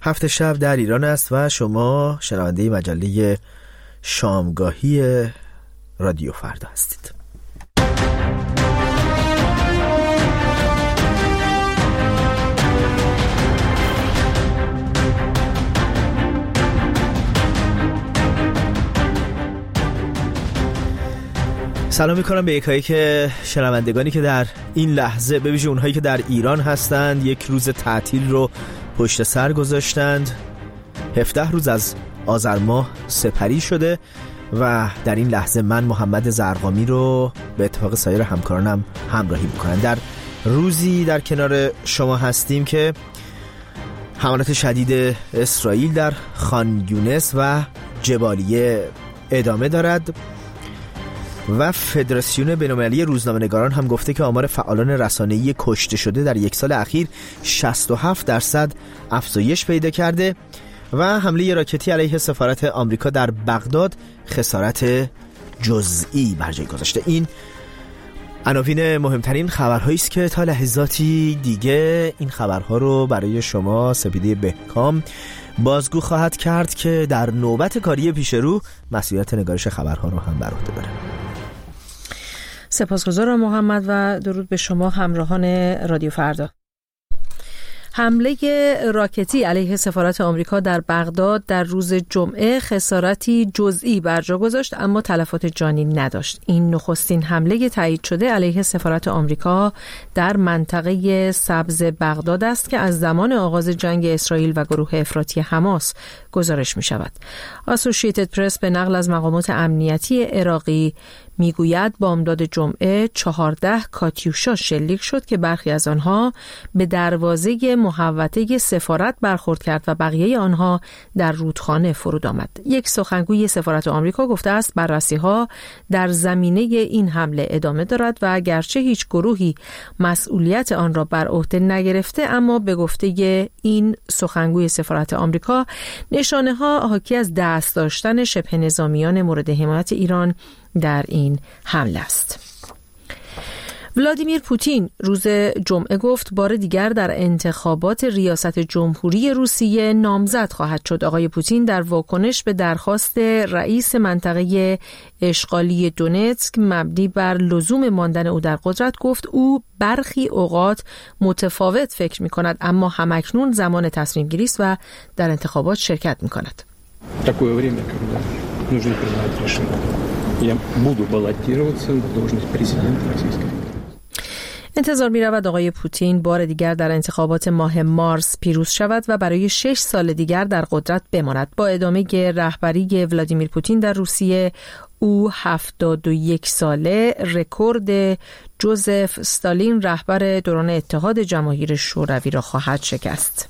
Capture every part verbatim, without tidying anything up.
هفت شب در ایران است و شما شنونده مجله شامگاهی رادیو فردا هستید. سلام میکنم به یکایی که شنوندگانی که در این لحظه، به ویژه اونهایی که در ایران هستند، یک روز تعطیل رو پشت سر گذاشتند. هفده روز از آذر ماه سپری شده و در این لحظه من محمد زرقامی رو به اتفاق سایر همکارانم همراهی میکنم. در روزی در کنار شما هستیم که حملات شدید اسرائیل در خان یونس و جبالیه ادامه دارد و فدراسیون بین‌المللی روزنامه‌نگاران هم گفته که آمار فعالان رسانه‌ای کشته شده در یک سال اخیر شصت و هفت درصد افزایش پیدا کرده و حمله راکتی علیه سفارت آمریکا در بغداد خسارت جزئی بر جای گذاشته. این عناوین مهمترین خبرهایی است که تا لحظاتی دیگه این خبرها رو برای شما سپیده بهکام بازگو خواهد کرد که در نوبت کاری پیش رو مسئولیت نگارش خبرها رو هم بر عهده داره. سپاسگزارم محمد و درود به شما همراهان رادیو فردا. حمله راکتی علیه سفارت آمریکا در بغداد در روز جمعه خسارتی جزئی بر جا گذاشت اما تلفات جانی نداشت. این نخستین حمله تایید شده علیه سفارت آمریکا در منطقه سبز بغداد است که از زمان آغاز جنگ اسرائیل و گروه افراطی حماس گزارش می شود. اسوسییتد پرس به نقل از مقامات امنیتی عراقی میگوید بامداد جمعه چهارده کاتیوشا شلیک شد که برخی از آنها به دروازه محوطه سفارت برخورد کرد و بقیه آنها در رودخانه فرود آمد. یک سخنگوی سفارت آمریکا گفته است بررسی‌ها در زمینه این حمله ادامه دارد و اگرچه هیچ گروهی مسئولیت آن را بر عهده نگرفته، اما به گفته این سخنگوی سفارت آمریکا نشانه‌ها حاکی از دست داشتن شبه نظامیان مورد حمایت ایران در این حمله است. ولادیمیر پوتین روز جمعه گفت بار دیگر در انتخابات ریاست جمهوری روسیه نامزد خواهد شد. آقای پوتین در واکنش به درخواست رئیس منطقه اشغالی دونتسک مبنی بر لزوم ماندن او در قدرت گفت او برخی اوقات متفاوت فکر می کند اما همکنون زمان تصمیم گیری است و در انتخابات شرکت می کند. Я буду баллотироваться на должность президента Российской Федерации. انتظار می رود آقای پوتین بار دیگر در انتخابات ماه مارس پیروز شود و برای شش سال دیگر در قدرت بماند. با ادامه رهبری ولادیمیر پوتین در روسیه، او هفتاد و یک ساله رکورد جوزف استالین رهبر دوران اتحاد جماهیر شوروی را خواهد شکست.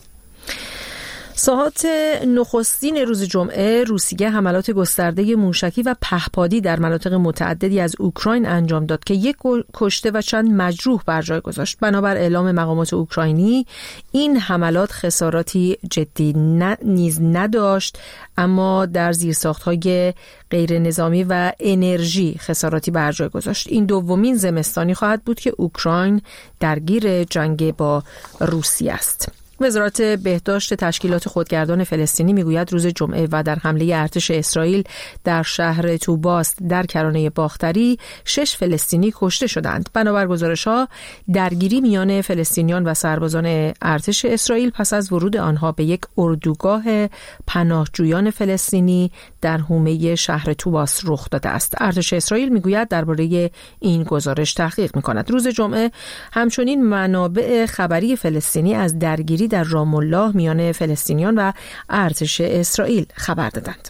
ساعات نخستین روز جمعه روسیه حملات گسترده موشکی و پهپادی در مناطق متعددی از اوکراین انجام داد که یک کشته و چند مجروح بر جای گذاشت. بنابر اعلام مقامات اوکراینی این حملات خساراتی جدی نیز نداشت اما در زیرساخت‌های غیر نظامی و انرژی خساراتی بر جای گذاشت. این دومین زمستانی خواهد بود که اوکراین درگیر جنگ با روسیه است. وزارت بهداشت تشکیلات خودگردان فلسطینی میگوید روز جمعه و در حمله ارتش اسرائیل در شهر توباست در کرانه باختری شش فلسطینی کشته شدند. بنابر گزارش‌ها درگیری میان فلسطینیان و سربازان ارتش اسرائیل پس از ورود آنها به یک اردوگاه پناهجویان فلسطینی در حومه شهر توباست رخ داده است. ارتش اسرائیل میگوید درباره این گزارش تحقیق میکند. روز جمعه همچنین منابع خبری فلسطینی از درگیری در رام الله میان فلسطینیان و ارتش اسرائیل خبر دادند.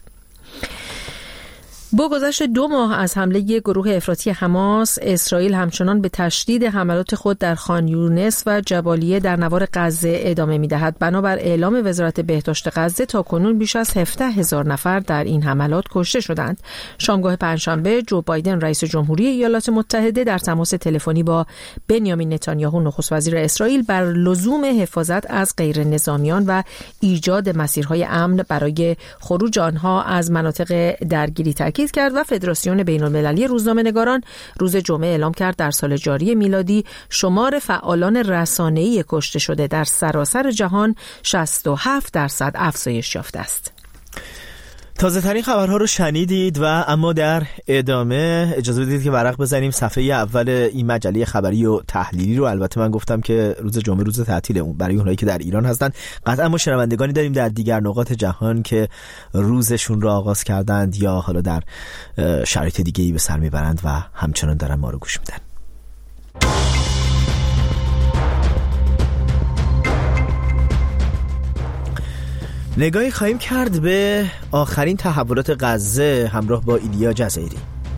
با گذشت دو ماه از حمله گروه افراطی حماس، اسرائیل همچنان به تشدید حملات خود در خان یونس و جبالیه در نوار غزه ادامه می‌دهد. بنابر اعلام وزارت بهداشت غزه تاکنون بیش از هفده هزار نفر در این حملات کشته شدند. شامگاه پنجشنبه جو بایدن رئیس جمهوری ایالات متحده در تماس تلفنی با بنیامین نتانیاهو نخست وزیر اسرائیل بر لزوم حفاظت از غیر نظامیان و ایجاد مسیرهای امن برای خروج آنها از مناطق درگیری تاکید تاکید کرد و فدراسیون بین‌المللی روزنامه‌نگاران روز جمعه اعلام کرد در سال جاری میلادی شمار فعالان رسانه‌ای کشته شده در سراسر جهان شصت و هفت درصد افزایش یافته است. تازه ترین خبرها رو شنیدید و اما در ادامه اجازه بدید که ورق بزنیم صفحه اول این مجله خبری و تحلیلی رو. البته من گفتم که روز جمعه روز تعطیله برای اونایی که در ایران هستن. قطعا ما شنوندگانی داریم در دیگر نقاط جهان که روزشون رو آغاز کردند یا حالا در شرایط دیگه‌ای به سر میبرند و همچنان دارن ما رو گوش میدن. نگاهی خواهیم کرد به آخرین تحولات غزه همراه با ایلیا جزیری.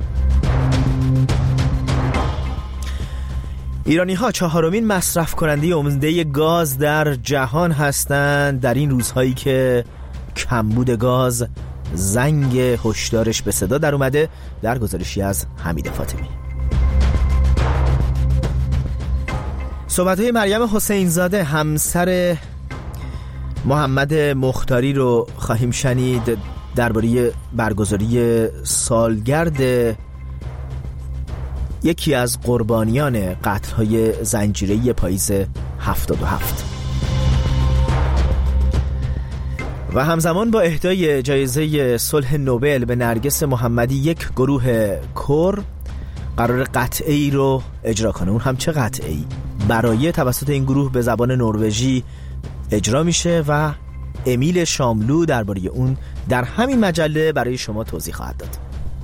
ایرانی ها چهارمین مصرف کننده عمده گاز در جهان هستند در این روزهایی که کمبود گاز زنگ هشدارش به صدا در اومده. در گزارشی از حمید فاطمی. صحبت‌های مریم حسین زاده همسر محمد مختاری رو خواهیم شنید درباره برگزاری سالگرد یکی از قربانیان قتل‌های زنجیره‌ای پاییز هفتاد و هفت. و همزمان با اهدای جایزه صلح نوبل به نرگس محمدی یک گروه کور قرار قطعه‌ای رو اجرا کنه. اون هم چه قطعه‌ای؟ برای توسط این گروه به زبان نروژی اجرا میشه و امیل شاملو درباره اون در همین مجله برای شما توضیح خواهد داد.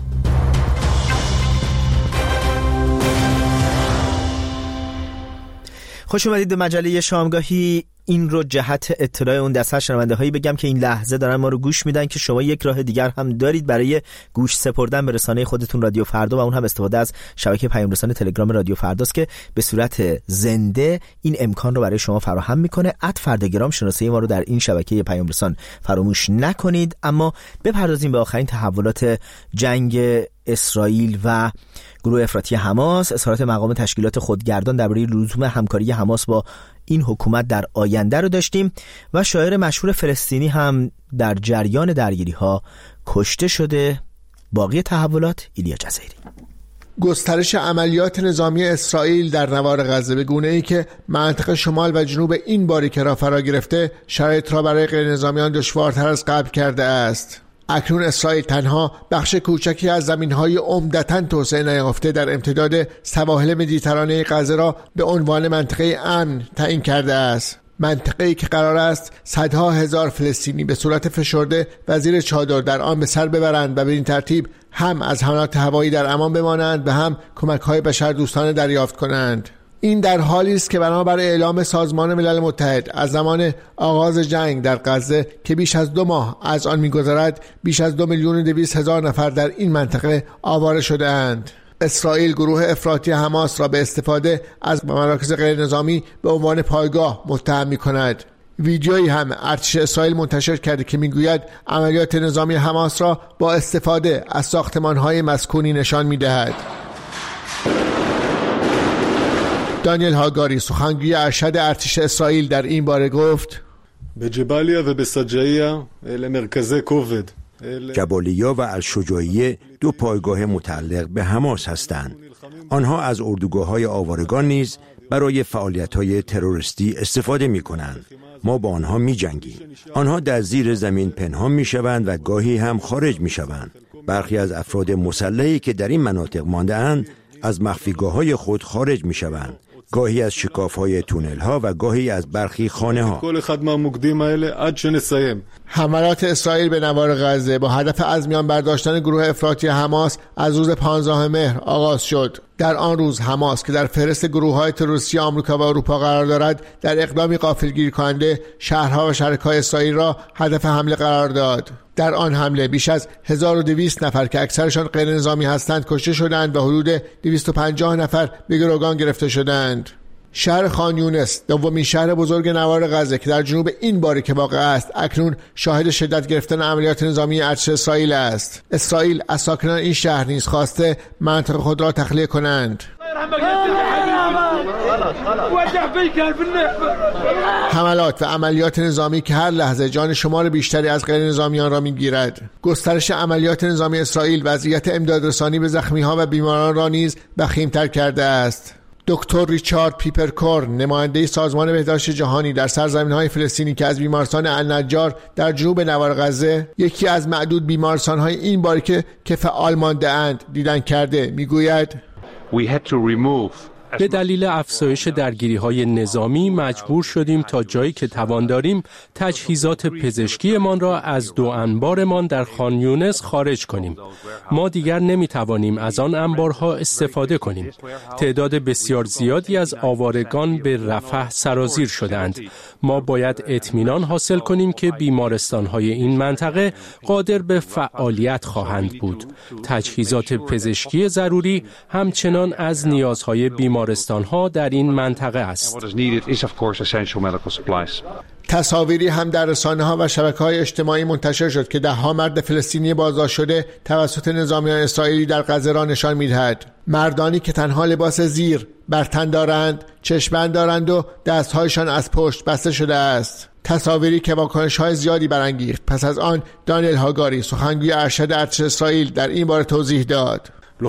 خوش اومدید به مجله شامگاهی. این رو جهت اطلاع اون دسته شنونده هایی بگم که این لحظه دارن ما رو گوش میدن که شما یک راه دیگر هم دارید برای گوش سپردن به رسانه خودتون رادیو فردا و اون هم استفاده از شبکه پیام رسان تلگرام رادیو فرداست که به صورت زنده این امکان رو برای شما فراهم میکنه. ات فرداگرام شناسه ما رو در این شبکه پیام رسان فراموش نکنید. اما بپردازیم به آخرین تحولات جنگ اسرائیل و گروه افراطی حماس. اظهارات مقام تشکیلات خودگردان درباره لزوم همکاری حماس با این حکومت در آینده رو داشتیم و شاعر مشهور فلسطینی هم در جریان درگیری ها کشته شده. باقی تحولات ایلیا جزیری. گسترش عملیات نظامی اسرائیل در نوار غزه به گونه‌ای که منطقه شمال و جنوب این باریکه را فرا گرفته شرایط را برای غیر نظامیان دشوارتر از قبل کرده است. اکنون اسرائیل تنها بخش کوچکی از زمین‌های عمدتاً توسعه نیافته در امتداد سواحل مدیترانه غزه را به عنوان منطقه امن تعیین کرده است. منطقه‌ای که قرار است صدها هزار فلسطینی به صورت فشرده و زیر چادر در آن به سر ببرند و به این ترتیب هم از حملات هوایی در امان بمانند و هم کمک‌های بشردوستانه دریافت کنند. این در حالی است که بنابر اعلام سازمان ملل متحد از زمان آغاز جنگ در غزه که بیش از دو ماه از آن می‌گذرد بیش از دو میلیون و دویست هزار نفر در این منطقه آواره شده‌اند. اسرائیل گروه افراطی حماس را به استفاده از مراکز غیر نظامی به عنوان پایگاه متهم می‌کند. ویدیویی هم ارتش اسرائیل منتشر کرده که میگوید عملیات نظامی حماس را با استفاده از ساختمان‌های مسکونی نشان می‌دهد. دانیل هاگاری سخنگوی ارشد ارتش اسرائیل در این باره گفت: به جبالیا و به سجایا مرکز کوفد جبالیا و الشجاعیه دو پایگاه متعلق به حماس هستند. آنها از اردوگاه‌های آوارگان نیز برای فعالیت‌های تروریستی استفاده می‌کنند. ما با آنها می‌جنگیم. آنها در زیر زمین پنهان می‌شوند و گاهی هم خارج می‌شوند. برخی از افراد مسلحی که در این مناطق مانده‌اند از مخفیگاه‌های خود خارج می‌شوند. گاهی از شکاف‌های تونل‌ها و گاهی از برخی خانه‌ها. حملات اسرائیل به نوار غزه با هدف از میان برداشتن گروه افراطی حماس از روز پانزدهم مهر آغاز شد. در آن روز حماس که در فهرست گروه‌های تروریستی آمریکا و اروپا قرار دارد، در اقدامی غافلگیر کننده شهرها و شرکای اسرائیل را هدف حمله قرار داد. در آن حمله بیش از هزار و دویست نفر که اکثرشان غیر نظامی هستند کشته شدند و حدود دویست و پنجاه نفر به گروگان گرفته شدند. شهر خان یونس، دومین شهر بزرگ نوار غزه که در جنوب این باریکه واقع است، اکنون شاهد شدت گرفتن عملیات نظامی ارتش اسرائیل است. اسرائیل از ساکنان این شهر نیز خواسته منطقه خود را تخلیه کنند. حملات و عملیات نظامی که هر لحظه جان شمار بیشتری از غیر نظامیان را میگیرد. گسترش عملیات نظامی اسرائیل وضعیت امدادرسانی به زخمی‌ها و بیماران را نیز وخیم‌تر کرده است. دکتر ریچارد پیپرکورن، نماینده سازمان بهداشت جهانی در سرزمین‌های فلسطینی که از بیمارستان النجار در جنوب نوار غزه، یکی از معدود بیمارستان‌های این باریکه که فعال مانده‌اند، دیدن کرده، میگوید به دلیل افزایش درگیری‌های نظامی مجبور شدیم تا جایی که توان داریم تجهیزات پزشکیمان را از دو انبارمان در خان یونس خارج کنیم. ما دیگر نمی‌توانیم از آن انبارها استفاده کنیم. تعداد بسیار زیادی از آوارگان به رفح سرازیر شدند. ما باید اطمینان حاصل کنیم که بیمارستان‌های این منطقه قادر به فعالیت خواهند بود. تجهیزات پزشکی ضروری همچنان از نیازهای بیمارستان بیمارستان‌ها در این منطقه است. تصاویری هم در رسانه‌ها و شبکه‌های اجتماعی منتشر شد که ده‌ها مرد فلسطینی بازداشت شده توسط نظامیان اسرائیلی در غزه را نشان می‌دهد. مردانی که تنها لباس زیر بر تن دارند، چشم‌بند دارند و دست‌هایشان از پشت بسته شده است. تصاویری که واکنش‌های زیادی برانگیخت. پس از آن دانیل هاگاری، سخنگوی ارشد ارتش اسرائیل، در این باره توضیح داد.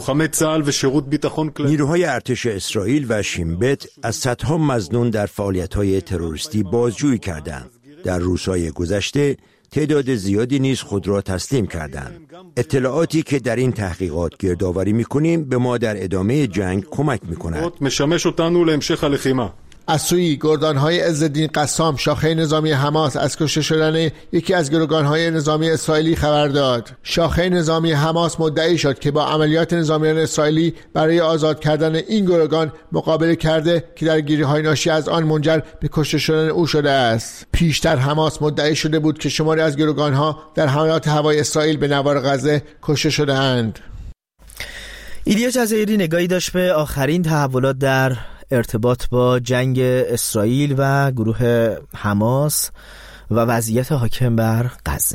نیروهای ارتش اسرائیل و شین بت از صدها مظنون در فعالیت‌های تروریستی بازجویی کردند. در روزهای گذشته تعداد زیادی نیز خود را تسلیم کردند. اطلاعاتی که در این تحقیقات گردآوری می‌کنیم به ما در ادامه جنگ کمک می‌کند. از سوی گردان‌های عزالدین قسام، شاخه نظامی حماس، از کشته شدن یکی از گروگان‌های نظامی اسرائیلی خبر داد. شاخه نظامی حماس مدعی شد که با عملیات نظامیان اسرائیلی برای آزاد کردن این گروگان مقابله کرده که درگیری‌های ناشی از آن منجر به کشته شدن او شده است. پیشتر حماس مدعی شده بود که شماری از گروگان‌ها در حملات هوایی اسرائیل به نوار غزه کشته شده‌اند. ایلیا جزایری نگاهی داشت به آخرین تحولات در ارتباط با جنگ اسرائیل و گروه حماس و وضعیت حاکم بر غزه.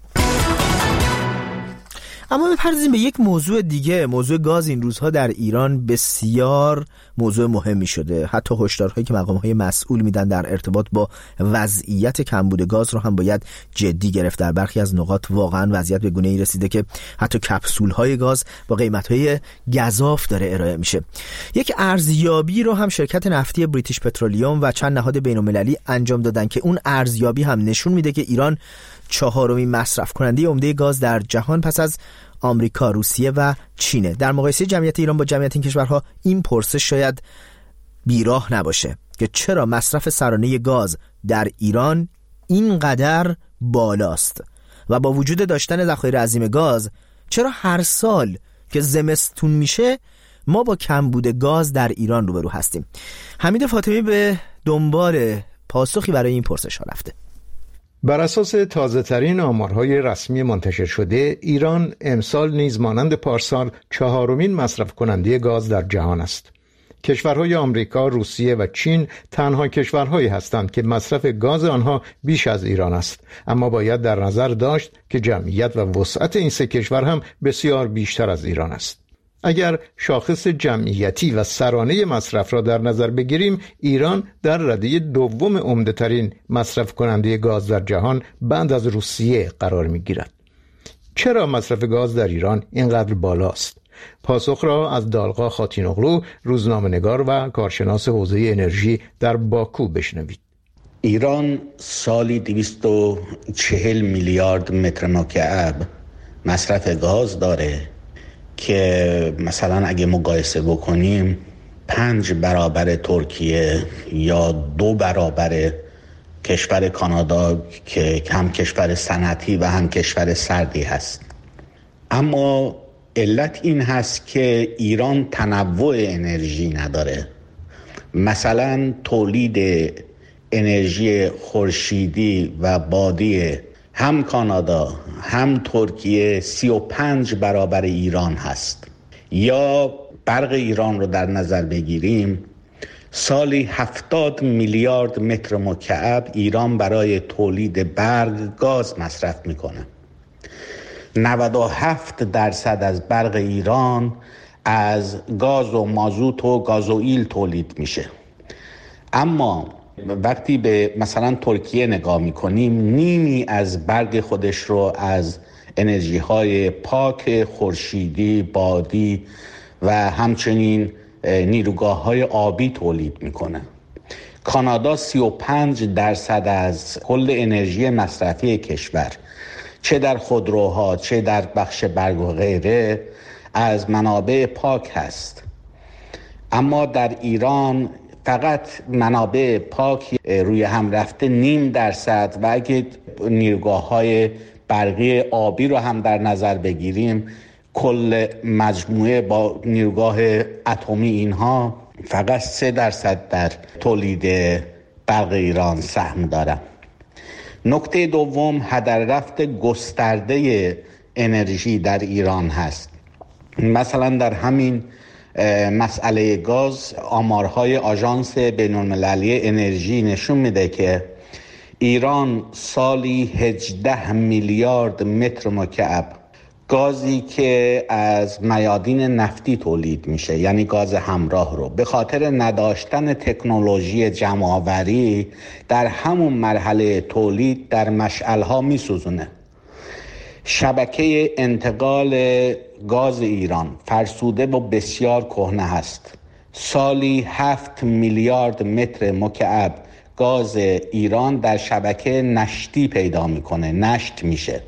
اما بپردازیم به یک موضوع دیگه. موضوع گاز این روزها در ایران بسیار موضوع مهمی شده. حتی هشدارهایی که مقام‌های مسئول میدن در ارتباط با وضعیت کمبود گاز رو هم باید جدی گرفت. در برخی از نقاط واقعا وضعیت به گونه‌ای رسیده که حتی کپسول‌های گاز با قیمت‌های گزاف داره ارائه میشه. یک ارزیابی رو هم شرکت نفتی بریتیش پترولیوم و چند نهاد بین‌المللی انجام دادن که اون ارزیابی هم نشون میده که ایران چهارمین مصرف کننده عمده گاز در جهان پس از آمریکا، روسیه و چینه. در مقایسه جمعیت ایران با جمعیت این کشورها این پرسش شاید بیراه نباشه که چرا مصرف سرانه گاز در ایران اینقدر بالاست و با وجود داشتن ذخایر عظیم گاز چرا هر سال که زمستون میشه ما با کمبود گاز در ایران روبرو هستیم. حمید فاطمی به دنبال پاسخی برای این پرسش ها رفته. بر اساس تازه ترین آمارهای رسمی منتشر شده، ایران امسال نیز مانند پارسال چهارمین مصرف کننده گاز در جهان است. کشورهای آمریکا، روسیه و چین تنها کشورهایی هستند که مصرف گاز آنها بیش از ایران است، اما باید در نظر داشت که جمعیت و وسعت این سه کشور هم بسیار بیشتر از ایران است. اگر شاخص جمعیتی و سرانه مصرف را در نظر بگیریم، ایران در رده دوم عمده‌ترین مصرف کننده گاز در جهان بعد از روسیه قرار می‌گیرد. چرا مصرف گاز در ایران اینقدر بالاست؟ پاسخ را از دالقا خاتینوغلو، روزنامه‌نگار و کارشناس حوزه انرژی در باکو بشنوید. ایران سالی دویست و چهل میلیارد متر مکعب مصرف گاز داره که مثلا اگه مقایسه بکنیم پنج برابر ترکیه یا دو برابر کشور کانادا که هم کشور صنعتی و هم کشور سردی هست. اما علت این هست که ایران تنوع انرژی نداره. مثلا تولید انرژی خورشیدی و بادی هم کانادا هم ترکیه سی و پنج برابر ایران هست. یا برق ایران رو در نظر بگیریم، سالی هفتاد میلیارد متر مکعب ایران برای تولید برق گاز مصرف میکنه. نود و هفت درصد از برق ایران از گاز و مازوت و گازوئیل تولید میشه. اما وقتی به مثلا ترکیه نگاه میکنیم، نیمی از برگ خودش رو از انرژی های پاک خورشیدی، بادی و همچنین نیروگاه های آبی تولید میکنه. کانادا سی و پنج درصد از کل انرژی مصرفی کشور، چه در خودروها چه در بخش برگ و غیره، از منابع پاک هست. اما در ایران فقط منابع پاک روی هم رفته نیم درصد و اگه نیروگاه های برقی آبی رو هم در نظر بگیریم، کل مجموعه با نیروگاه اتمی اینها فقط سه درصد در تولید برق ایران سهم دارن. نکته دوم، هدر رفت گسترده انرژی در ایران هست. مثلا در همین مسئله گاز، آمارهای آژانس بین‌المللی انرژی نشون میده که ایران سالی هجده میلیارد متر مکعب گازی که از میادین نفتی تولید میشه، یعنی گاز همراه رو، به خاطر نداشتن تکنولوژی جمع‌آوری در همون مرحله تولید در مشعل‌ها میسوزونه. شبکه انتقال گاز ایران فرسوده و بسیار کهنه هست. سالی هفت میلیارد متر مکعب گاز ایران در شبکه نشتی پیدا میکنه، نشت میشه.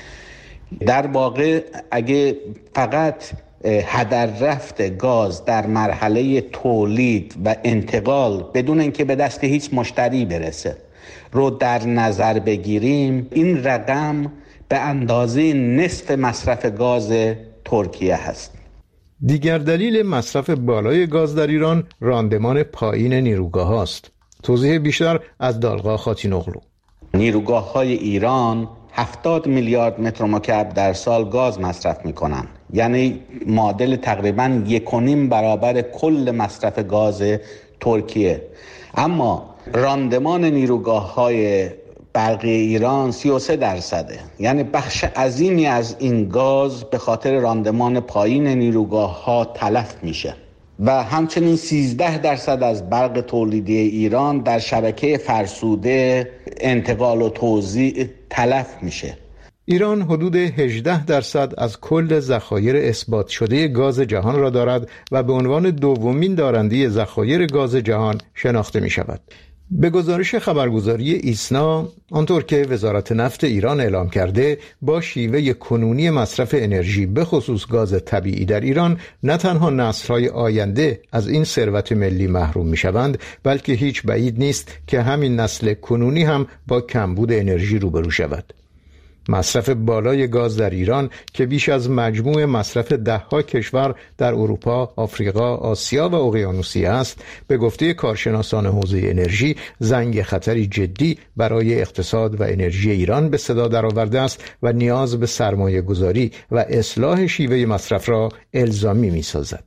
در واقع اگه فقط هدر رفت گاز در مرحله تولید و انتقال بدون اینکه به دست هیچ مشتری برسه رو در نظر بگیریم، این رقم به اندازه نصف مصرف گاز ترکیه هست. دیگر دلیل مصرف بالای گاز در ایران راندمان پایین نیروگاه هاست. توضیح بیشتر از دالغا خاتینوغلو. نیروگاه های ایران هفتاد میلیارد متر مکعب در سال گاز مصرف میکنن، یعنی معادل تقریباً یک و نیم برابر کل مصرف گاز ترکیه. اما راندمان نیروگاه های برقی ایران سی و سه درصده، یعنی بخش عظیمی از این گاز به خاطر راندمان پایین نیروگاه ها تلف میشه و همچنین سیزده درصد از برق تولیدی ایران در شبکه فرسوده انتقال و توزیع تلف میشه. ایران حدود هجده درصد از کل ذخایر اثبات شده گاز جهان را دارد و به عنوان دومین دارنده ذخایر گاز جهان شناخته می شود. به گزارش خبرگزاری ایسنا، آنطور که وزارت نفت ایران اعلام کرده، با شیوه کنونی مصرف انرژی به خصوص گاز طبیعی در ایران، نه تنها نسل‌های آینده از این ثروت ملی محروم می‌شوند، بلکه هیچ بعید نیست که همین نسل کنونی هم با کمبود انرژی روبرو شود. مصرف بالای گاز در ایران که بیش از مجموع مصرف ده‌ها کشور در اروپا، آفریقا، آسیا و اقیانوسیه است، به گفته کارشناسان حوزه انرژی زنگ خطری جدی برای اقتصاد و انرژی ایران به صدا درآورده است و نیاز به سرمایه گذاری و اصلاح شیوه مصرف را الزامی می‌سازد.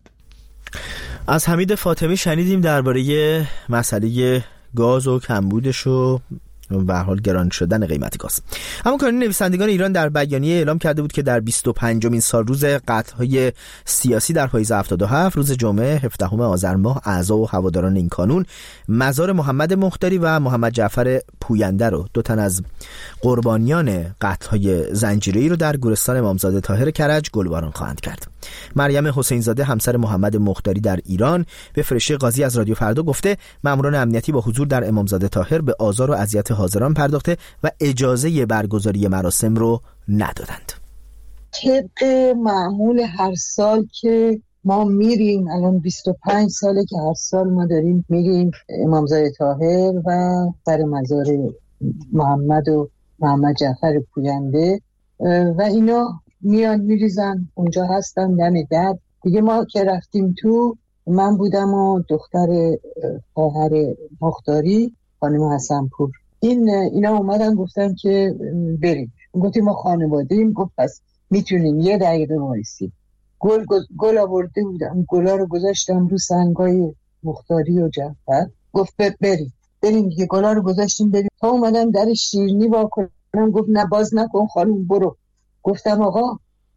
از حمید فاطمی شنیدیم درباره مسئله گاز و کمبودش و به هر حال گران شدن قیمت گاز. اما کانون نویسندگان ایران در بیانیه اعلام کرده بود که در بیست و پنجمین سال روز قطع‌های سیاسی در پاییز هفتاد و هفت، روز جمعه هفدهم آذر ماه، اعضا و هواداران این کانون مزار محمد مختاری و محمد جعفر پوینده رو، دو تن از قربانیان قطع‌های زنجیره‌ای رو در گورستان امامزاده طاهر کرج گلباران خواهند کرد. مریم حسین زاده همسر محمد مختاری در ایران به فرشته قاضی از رادیو فردا گفته ماموران امنیتی با حضور در امامزاده طاهر به آزار و اذیت حاضران پرداخته و اجازه برگزاری مراسم رو ندادند. طبق معمول هر سال که ما میریم، الان بیست و پنج ساله که هر سال ما داریم میریم امامزاده طاهر و سر مزار محمد و محمد جعفر پوینده و اینا میان میریزن اونجا هستن دم در دیگه. ما که رفتیم تو، من بودم و دختر خواهر مختاری خانم حسنپور، این اینا اومدن گفتن که بریم. گفتیم ما خانواده‌ایم. گفت پس میتونیم یه دقیقه وایسیم. گل گل آورده بودم، گلا رو گذاشتم رو سنگای مختاری و جعفر. گفت بریم بریم دیگه. گلا رو گذاشتیم بریم تا اومدم در شیرینی وا کنم. گفت نه باز نکن خانم برو. گفتم آقا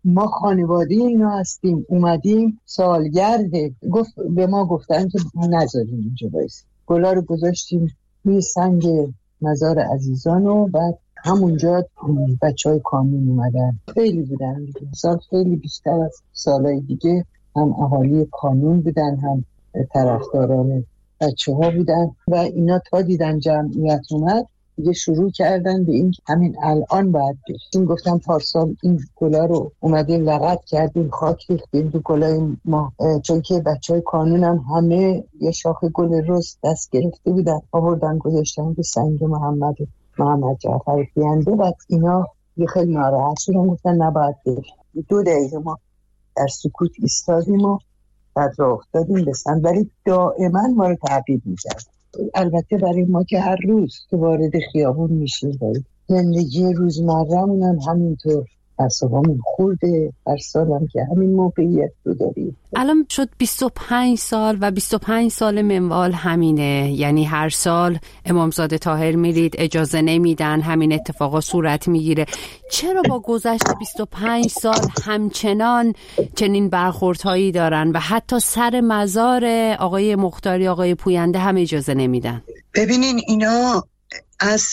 ما خانواده اینا هستیم، اومدیم سالگرده. گفت به ما گفتن که نذاریم اینجا بایستیم. گلا رو گذاشتیم روی سنگ مزار عزیزان و بعد همونجا بچه های کانون اومدن. خیلی بودن دیگه، سال خیلی بیشتر از سالهای دیگه. هم اهالی کانون بودن، هم طرفداران بچه ها بودن و اینا تا دیدن جمعیت اومد دیگه شروع کردن به این همین الان باید بشیم. گفتم پارسال این گلا رو اومدیم لغت کردیم، خاک ریختیم دو گلای ما، چون که بچه های کانون هم همه یه شاخه گل رز دست گرفته بودن، آوردن گذاشتن به سنگ محمد محمد جعفر پوینده. بعد اینا یه خیلی ناراحت شدن، گفتن نباید بشیم. دو دقیقه ما در سکوت ایستادیم و بعد راه افتادیم به سمت، ولی دائما ما رو تعقیب می‌کرد. البته برای ما که هر روز که وارد خیابون میشیم زندگی روزمره‌مون هم همینطور اعصابمون خورده. هر سالم که همین موقعیت رو داریم. الان شد بیست و پنج سال و بیست و پنج سال منوال همینه، یعنی هر سال امامزاده طاهر میرید اجازه نمیدن، همین اتفاقا صورت میگیره. چرا با گذشت بیست و پنج سال همچنان چنین برخوردهایی دارن و حتی سر مزار آقای مختاری آقای پوینده هم اجازه نمیدن؟ ببینین اینا از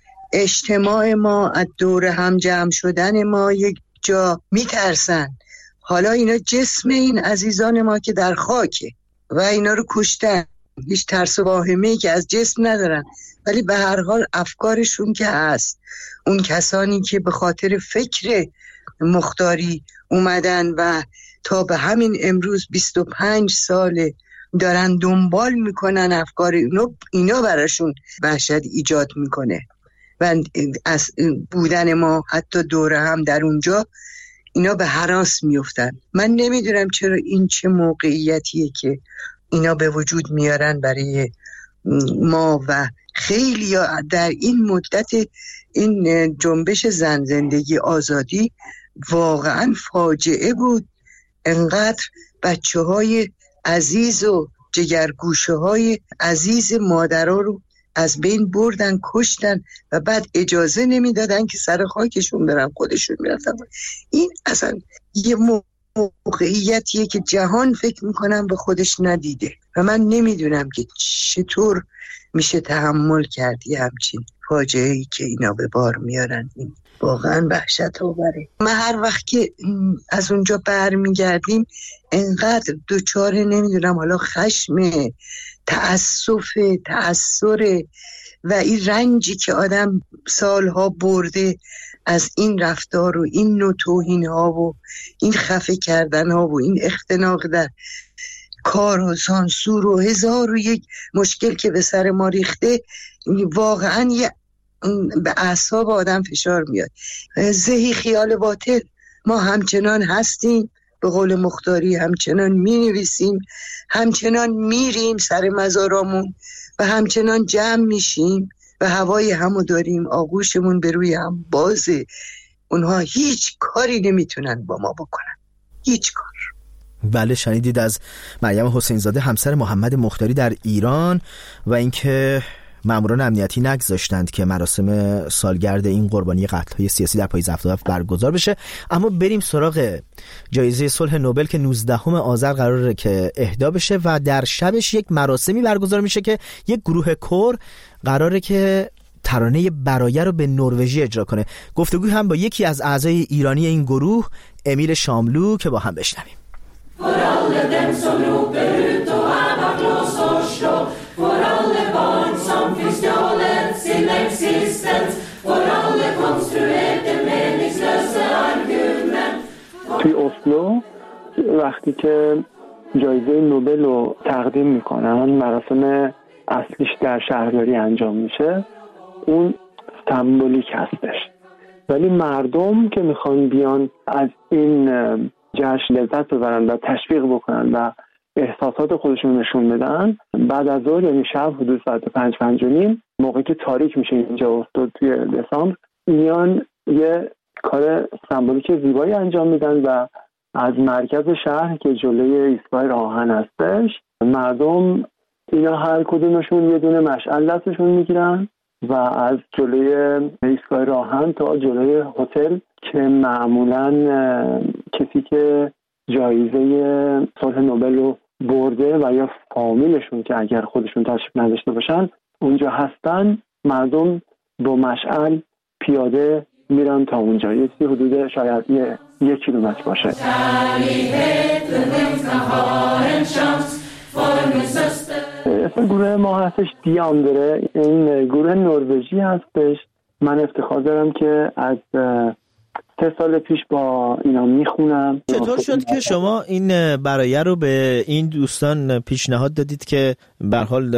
اجتماع ما، از دور هم جمع شدن ما یک جا میترسن. حالا اینا جسم این عزیزان ما که در خاکه و اینا رو کشتن، هیچ ترس و واهمه‌ای که از جسم ندارن، ولی به هر حال افکارشون که هست. اون کسانی که به خاطر فکر مختاری اومدن و تا به همین امروز بیست و پنج ساله دارن دنبال میکنن افکار اینا، اینا براشون وحشت ایجاد میکنه و از بودن ما حتی دوره هم در اونجا اینا به هراس میفتن. من نمیدونم چرا این چه موقعیتیه که اینا به وجود میارن برای ما و خیلی در این مدت این جنبش زن زندگی آزادی واقعا فاجعه بود. انقدر بچه های عزیز و جگرگوشه های عزیز مادرها رو از بین بردن، کشتن و بعد اجازه نمیدادن که سر خاکشون برن، خودشون میرفتن. این اصلا یه موقعیتیه که جهان فکر میکنم به خودش ندیده و من نمیدونم که چطور میشه تحمل کردی همچین فاجعه‌ای که اینا به بار میارن. این واقعا وحشت آوره. ما هر وقت که از اونجا برمیگردیم انقدر دوچار نمیدونم حالا خشم، تأسف، تأثر و این رنجی که آدم سالها برده از این رفتار و این نوع توهین ها و این خفه کردن ها و این اختناق در کار و سانسور و هزار و یک مشکل که به سر ما ریخته، واقعا یه به اعصاب آدم فشار میاد. زهی خیال باطل، ما همچنان هستیم، به قول مختاری همچنان می نویسیم، همچنان میریم سر مزارامون و همچنان جمع میشیم و هوای همو داریم، آغوشمون به روی هم بازه. اونها هیچ کاری نمیتونن با ما بکنن، هیچ کار. بله، شنیدید از مریم حسین زاده همسر محمد مختاری در ایران و اینکه ماموران امنیتی نگذاشتند که مراسم سالگرد این قربانی قتل‌های سیاسی در پاییز هفتاد و هفت برگزار بشه. اما بریم سراغ جایزه صلح نوبل که نوزدهم آذر قراره که اهدا بشه و در شبش یک مراسمی برگزار میشه که یک گروه کور قراره که ترانه برایه رو به نروژی اجرا کنه. گفتگوی هم با یکی از اعضای ایرانی این گروه، امیل شاملو، که با هم بشنویم. توی اسلو وقتی که جایزه نوبل رو تقدیم میکنن، مراسم اصلیش در شهرداری انجام میشه، اون سمبولیک هستش، ولی مردم که میخوان بیان از این جشن لذت ببرن و تشویق بکنن و احساسات خودشون نشون بدن، بعد از ظهر یعنی شب حدود ساعت پنج پنج و نیم، موقعی که تاریک میشه اینجا افتاد توی دسامبر، میان یه کار سمبولیک زیبایی انجام میدن و از مرکز شهر که جلوی ایستگاه راهن هستش، مردم اینا هر کدومشون یه دونه مشعل دستشون میگیرن و از جلوی ایستگاه راهن تا جلوی هتل که معمولاً کسی که جایزه صلح نوبل رو برده و یا فامیلشون که اگر خودشون تشریف نداشته باشن اونجا هستن، مردم با مشعل پیاده میرن تا اونجا. یه چیزی حدود شاید یه یک کیلومتر باشه. اسم گروه ما هستش دیاندره. این گروه نروژی هستش. من افتخار دارم که از سه سال پیش با اینا میخونم. چطور شد که شما این برایه رو به این دوستان پیشنهاد دادید که به هر حال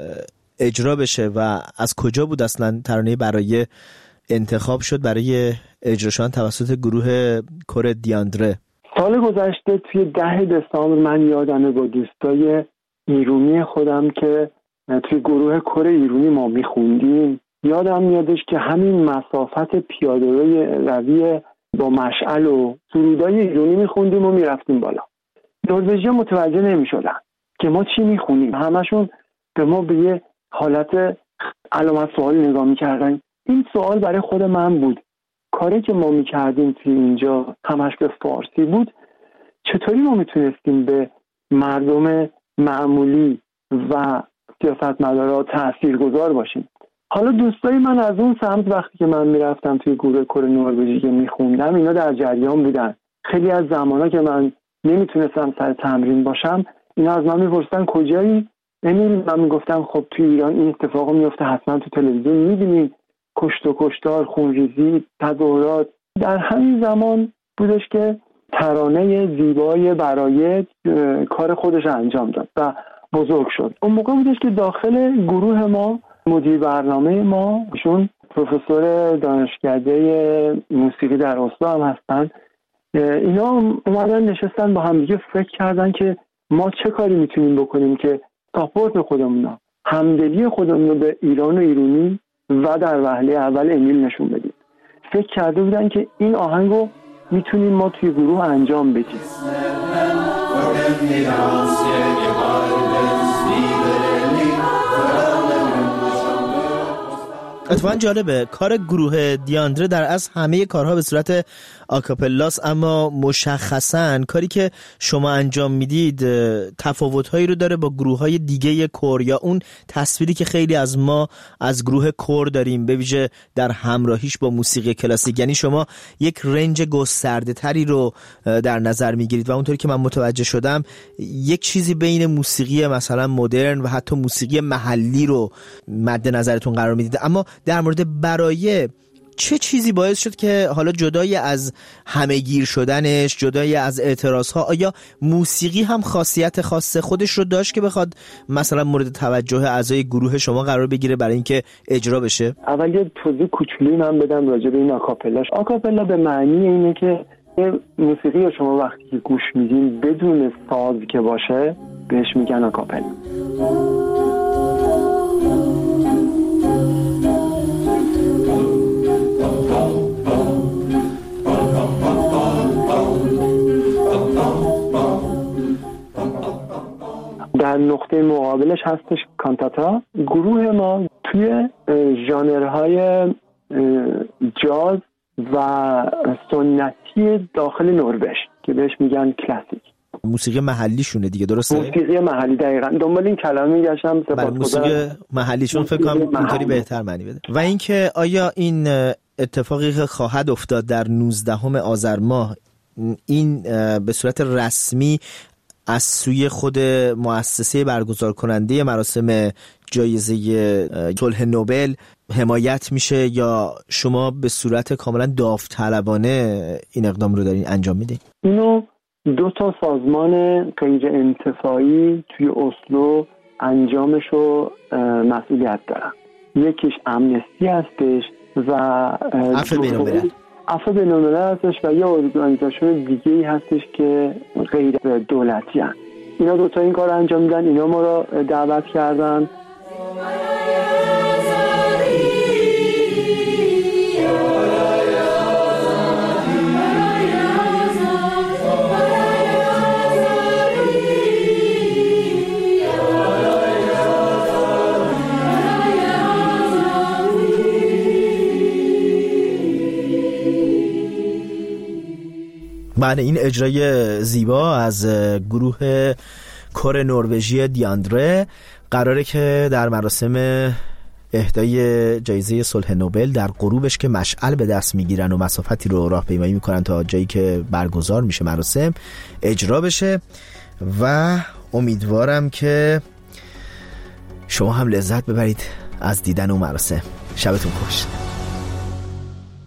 اجرا بشه و از کجا بود اصلا ترانه برایه انتخاب شد برای اجرا شدن توسط گروه کور دیاندره؟ سال گذشته توی ده دسامبر من یادمه با دوستای ایرونی خودم که توی گروه کور ایرونی ما میخوندیم، یادم میادش که همین مسافت پیاده‌روی روی با مشعل و سرودای ایرانی میخوندیم و میرفتیم بالا. نروژی‌ها متوجه نمیشدن که ما چی میخونیم. همشون به ما به یه حالت علامت سوالی نگاه میکردن. این سوال برای خود من بود. کاری که ما میکردیم توی اینجا همش به فارسی بود. چطوری ما میتونستیم به مردم معمولی و سیاستمدارا تاثیرگذار باشیم؟ حالا دوستای من از اون سمت وقتی که من میرفتم توی گروه کور نروژی که میخوندم، اینا در جریان بودن. خیلی از زمانا که من نمیتونستم سر تمرین باشم، اینا از من میپرسن کجایی؟ امیل، من میگفتم خب توی ایران این اتفاق میفته، حتما تو تلویزیون میبینید، کشت و کشتار، خونریزی، تظاهرات. در همین زمان بودش که ترانه زیبای برایه کار خودش انجام داد و بزرگ شد. اون موقع بودش که داخل گروه ما مدیر برنامه ما، ایشون پروفسور دانشکده موسیقی در اسلو هم هستن، اینا اومدن نشستن با هم دیگه فکر کردن که ما چه کاری میتونیم بکنیم که ساپورت خودمون، همدلی خودمون رو به ایران و ایرانی و در وهله اول امیل نشون بدیم. فکر کرده بودن که این آهنگو میتونیم ما توی گروه انجام بدیم. اتفاقا جالبه کار گروه دیاندره در از همه کارها به صورت آکاپلاس، اما مشخصاً کاری که شما انجام میدید تفاوت‌هایی رو داره با گروه‌های دیگه کور یا اون تصویری که خیلی از ما از گروه کور داریم به ویژه در همراهیش با موسیقی کلاسیک. یعنی شما یک رنج گسترده تری رو در نظر میگیرید و اونطوری که من متوجه شدم یک چیزی بین موسیقی مثلا مدرن و حتی موسیقی محلی رو مد نظرتون قرار میدید. اما در مورد برایه چه چیزی باعث شد که حالا جدای از همه‌گیر شدنش، جدای از اعتراضها، آیا موسیقی هم خاصیت خاص خودش رو داشت که بخواد مثلا مورد توجه اعضای گروه شما قرار بگیره برای اینکه اجرا بشه؟ اول یه توضیح کوچولی من بدم راجع به این آکاپلاش. آکاپلا به معنی اینه که موسیقی رو شما وقتی که گوش میدین بدون ساز که باشه بهش میگن آکاپلا. در نقطه مقابلش هستش کانتاتا. گروه ما توی ژانرهای جاز و سنتی داخل نروژ که بهش میگن کلاسیک، موسیقی محلیشونه دیگه، درسته؟ موسیقی محلی، دقیقاً دنبال این کلمه میگشتم. بله، موسیقی محلیشون فکر کنم اینطوری بهتر معنی بده. و اینکه آیا این اتفاقی که خواهد افتاد در نوزدهم آذر ماه این به صورت رسمی از سوی خود مؤسسه برگزار کننده مراسم جایزه صلح نوبل حمایت میشه یا شما به صورت کاملا داوطلبانه این اقدام رو دارین انجام میدین؟ اینو دو تا سازمان غیر انتفاعی توی اسلو انجامش رو مسئولیت دارن. یکیش امنستی هستش و عفو بین‌الملل عفو بین‌الملل هستش و یه ارگانیزاسیون دیگه‌ای هستش که غیر دولتی هست. اینا دو تا این کار انجام میدن. اینا ما رو دعوت کردن. بله، این اجرای زیبا از گروه کور نروژی دیاندره قراره که در مراسم اهدای جایزه صلح نوبل در غروبش که مشعل به دست میگیرن و مسافتی رو راهپیمایی میکنن تا جایی که برگزار میشه مراسم اجرا بشه و امیدوارم که شما هم لذت ببرید از دیدن اون مراسم. شبتون خوش.